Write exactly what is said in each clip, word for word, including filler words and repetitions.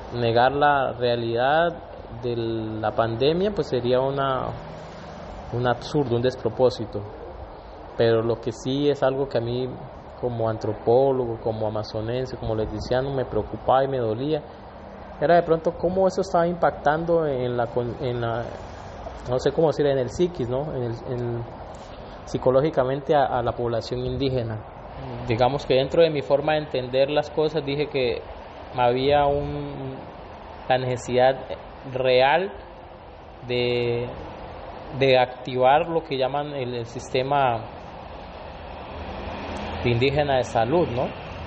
negar la realidad de la pandemia pues sería una, un absurdo, un despropósito. Pero lo que sí es algo que a mí como antropólogo, como amazonense, como leticiano me preocupaba y me dolía, era de pronto cómo eso estaba impactando en la, en la no sé cómo decir, en el psiquis, ¿no? En el, en, psicológicamente a, a la población indígena. Digamos que dentro de mi forma de entender las cosas dije que había un, la necesidad real de, de activar lo que llaman el, el sistema indígena de salud, ¿no?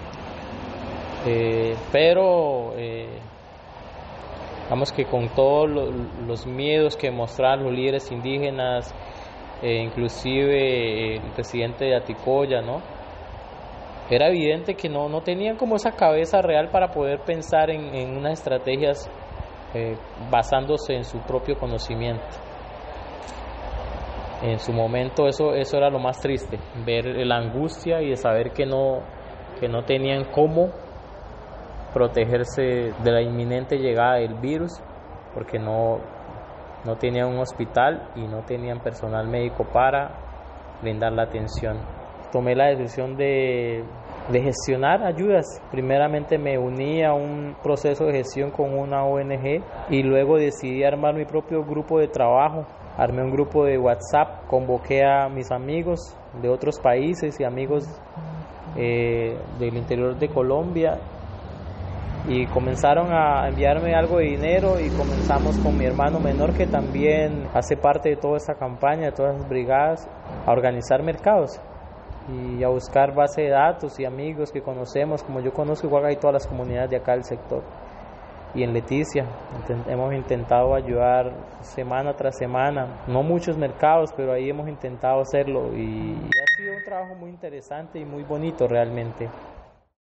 Eh, pero eh, digamos que con todos lo, los miedos que mostraban los líderes indígenas, eh, inclusive el presidente de Aticoya, ¿no? Era evidente que no, no tenían como esa cabeza real para poder pensar en, en unas estrategias eh, basándose en su propio conocimiento. En su momento eso, eso era lo más triste, ver la angustia y de saber que no, que no tenían cómo protegerse de la inminente llegada del virus, porque no, no tenían un hospital y no tenían personal médico para brindar la atención. Tomé la decisión de, de gestionar ayudas. Primeramente me uní a un proceso de gestión con una O N G y luego decidí armar mi propio grupo de trabajo. Armé un grupo de WhatsApp, convoqué a mis amigos de otros países y amigos eh, del interior de Colombia y comenzaron a enviarme algo de dinero y comenzamos con mi hermano menor, que también hace parte de toda esta campaña, de todas las brigadas, a organizar mercados y a buscar base de datos y amigos que conocemos, como yo conozco igual hay todas las comunidades de acá del sector. Y en Leticia hemos intentado ayudar semana tras semana, no muchos mercados, pero ahí hemos intentado hacerlo y ha sido un trabajo muy interesante y muy bonito realmente.